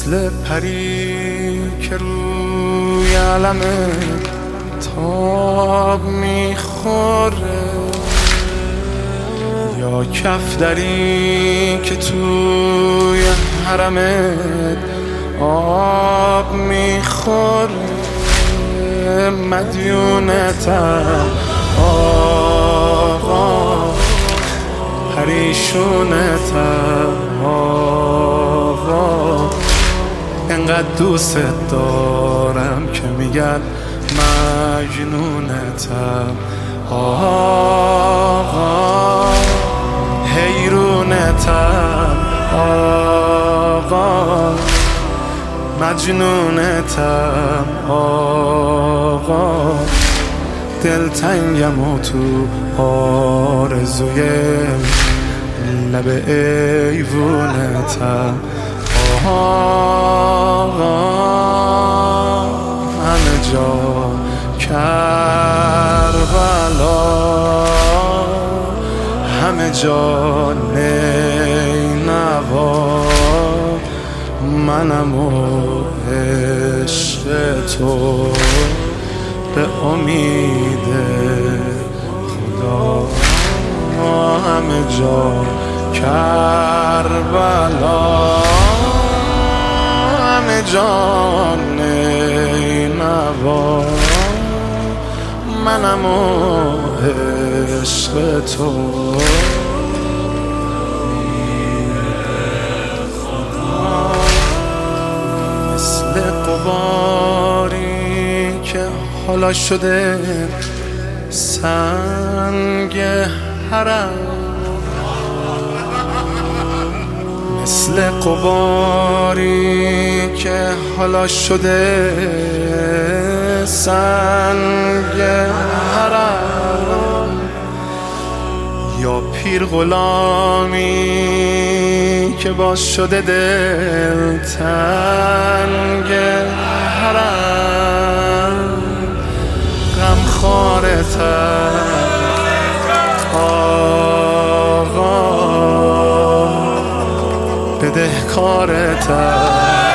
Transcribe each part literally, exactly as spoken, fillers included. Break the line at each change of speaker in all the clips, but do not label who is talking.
مثل پری که روی علم تاب میخوره، یا کفتری که توی حرمت آب میخوره. مدیونتم آقا، پریشونتم آقا، انقدر دوست دارم که میگن مجنونتم آقا، حیرونتم آقا، مجنونتم آقا، دلتنگم و تو آرزوی لب ایوونتم آقا. همه جا کربلا، همه جا نینوا، منم و عشق تو به امید خدا. همه جا کربلا، همه جا نینوا، منم و عشق تو. مثل غباری که حالا شده سنگ حرم، مثل غباری که حالا شده سنگ حرم، یا پیر غلامی که باز شده دل تنگ حرم. غمخوارتم آقا، بدهکارتم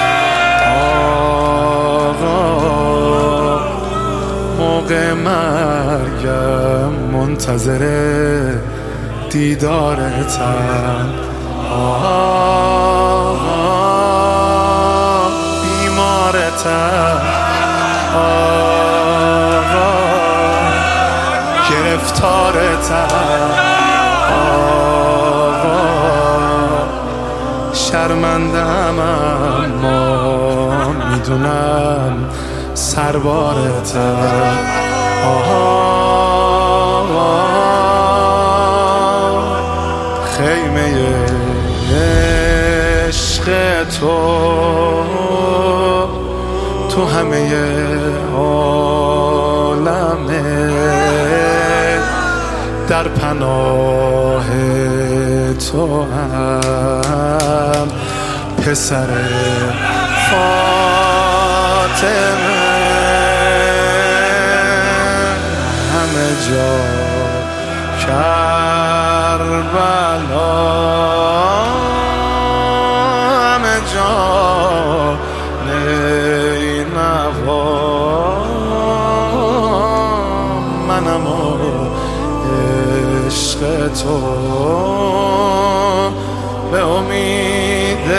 آقا، موقع مرگم منتظر دیدارتم آقا، بیمارتم آقا، گرفتارتم آقا، شرمندم اما میدونم سربارتم آقا. خیمه عشق تو تو همه عالمه، در پناه تو هم پسر فاطمه. همه جا کربلا، همه جا نینوا، منم و عشق تو به امید